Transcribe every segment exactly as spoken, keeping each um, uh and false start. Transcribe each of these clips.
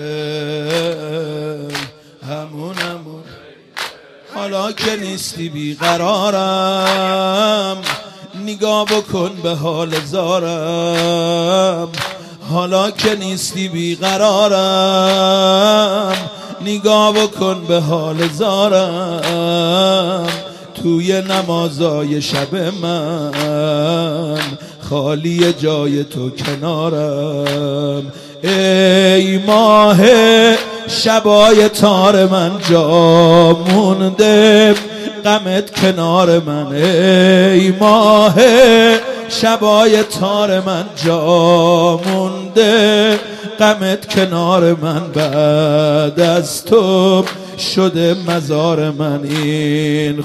همون همون حالا که نیستی بیقرارم نگاه بکن به حال زارم حالا که نیستی بیقرارم نگاه بکن به حال زارم توی نمازای شب من خالی جای تو کنارم ای ماه شبای تار من جا مونده غمت کنار من ای ماه شبای تار من جا مونده غمت کنار من بعد از تو شده مزار من این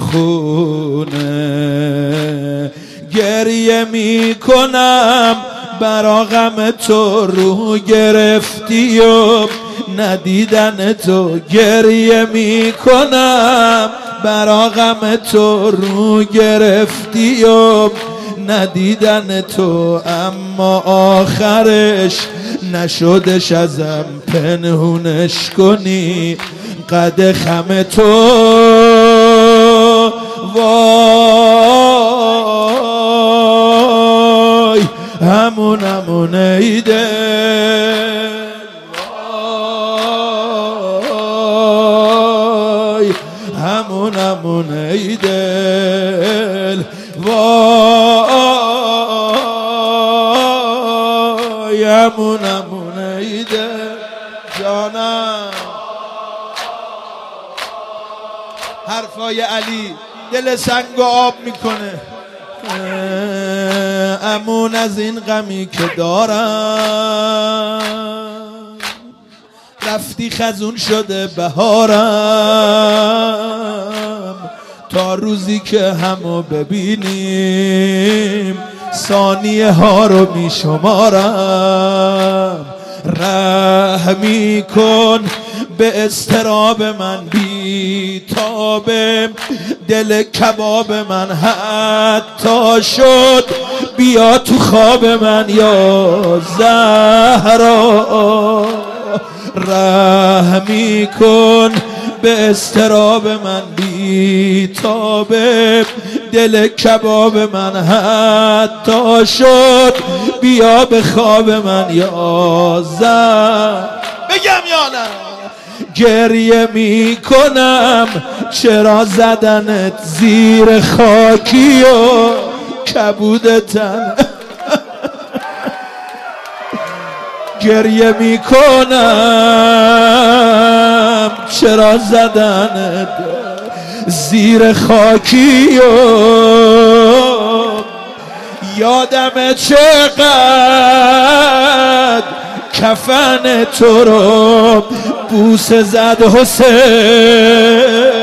خونه گریه می کنم برا غم تو رو گرفتی و ندیدن تو گریه می کنم برا غم تو رو گرفتی و ندیدن تو اما آخرش نشدش ازم پنهونش کنی قد خم تو وای همون همون ایده وای همون همون ایدل وای همون همون ایدل جانم حرفای علی دل سنگ و آب میکنه امون از این غمی که دارم رفتی خزون شده بهارم تا روزی که همو ببینیم ثانیه ها رو میشمارم رحمی کن به اضطراب من بی تابه دل کباب من حتی شد بیا تو خواب من یا زهرا رحمی کن به اضطراب من بی تابه دل کباب من حتی شد بیا به خواب من یا زهرا بگم یا نه گریه می کنم چرا زدنت زیر خاکی و کبودتن گریه می کنم چرا زدنت زیر خاکی و یادم چقدر کفن تو رو بوسه زد حسین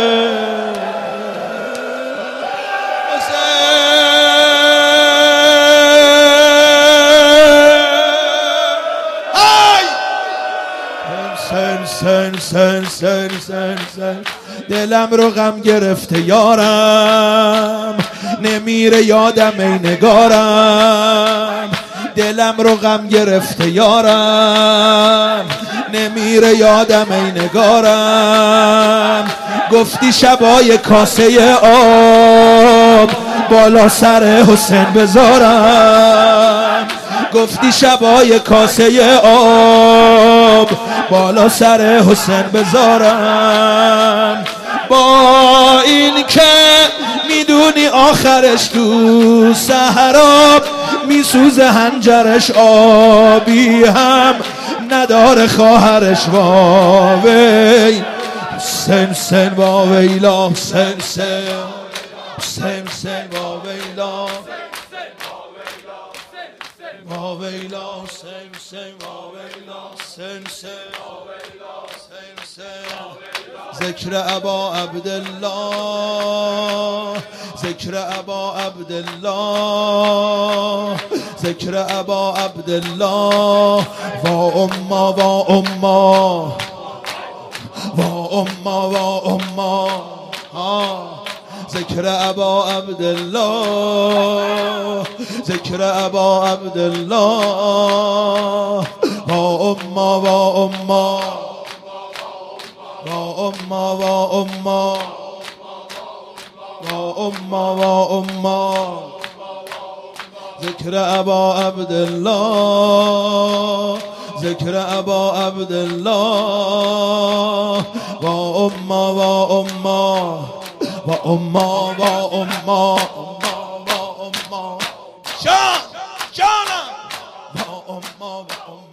سن سن سن سن سن سن دلم رو غم گرفته یارم نمیره یادم ای نگارم دلم رو غم گرفته یارم نمیره یادم ای نگارم گفتی شبای کاسه آب بالا سر حسین بذارم گفتی شبای کاسه آب بالا سر حسین بذارم با این که میدونی آخرش تو صحرا میسوزه هنجرش آبی هم نداره خواهرش واوی سن سن واویلا سن سن سن سن واویلا واویلا سن سن واویلا سن سن سن سن ذکر ابا عبدالله ذکر ابا عبدالله ذکر ابا عبدالله و اما و اما و اما و اما ذکر ابا عبدالله ذکر ابا عبدالله و اما و اما اما و اما و اما و اما ذکر ابا عبدالله ذکر ابا عبدالله و اما و اما و اما و اما و اما جان جانم و اما و اما